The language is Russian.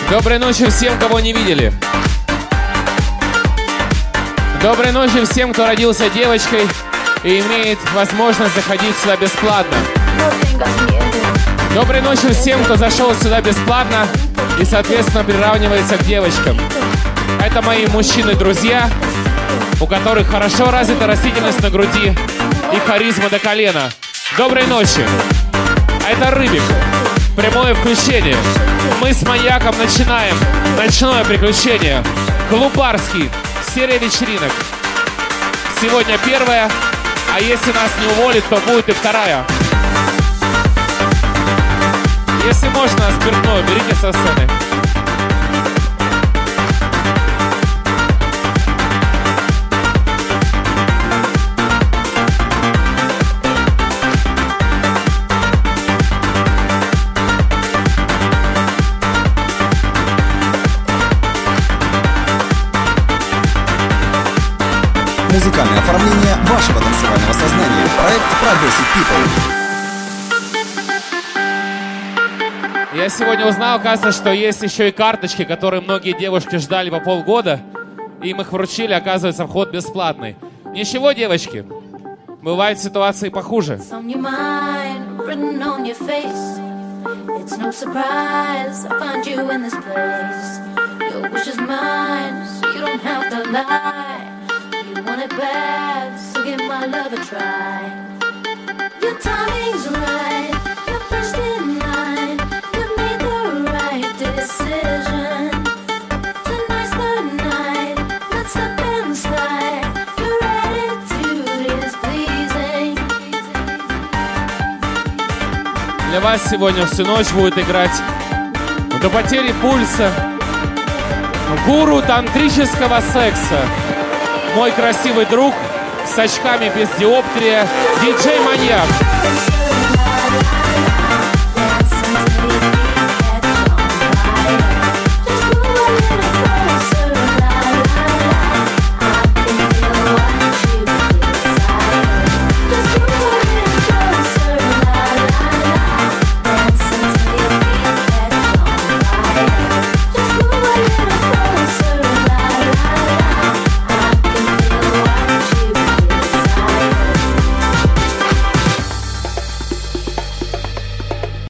Доброй ночи всем, кого не видели. Доброй ночи всем, кто родился девочкой и имеет возможность заходить сюда бесплатно. Доброй ночи всем, кто зашел сюда бесплатно и, соответственно, приравнивается к девочкам. Это мои мужчины-друзья, у которых хорошо развита растительность на груди и харизма до колена. Доброй ночи. Это Рыбик. Прямое включение. Мы с Маньяком начинаем ночное приключение. Клуб Барский. Серия вечеринок. Сегодня первая, а если нас не уволят, то будет и вторая. Если можно, спиртное берите со сцены. Музыкальное оформление вашего танцевального сознания. Проект Progressive People. Я сегодня узнал, оказывается, что есть еще и карточки, которые многие девушки ждали по полгода. Им их вручили, оказывается, вход бесплатный. Ничего, девочки, бывают ситуации похуже. Want it bad, so give my love a try. Your timing's right, you're first in line. You made the right decision. Tonight's the night, let's step inside. Your attitude is pleasing. Для вас сегодня всю ночь будет играть до потери пульса гуру тантрического секса. Мой красивый друг с очками без диоптрия, диджей Маньяк.